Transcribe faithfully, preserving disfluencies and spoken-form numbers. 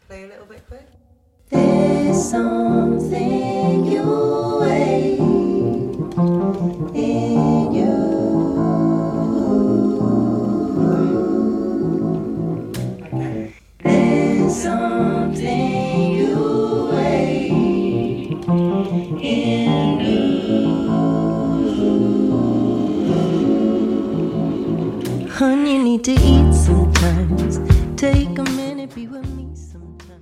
play a little bit quick? There's something you wait in you. There's something you wait in you. Honey, you need to eat sometimes. Take a minute.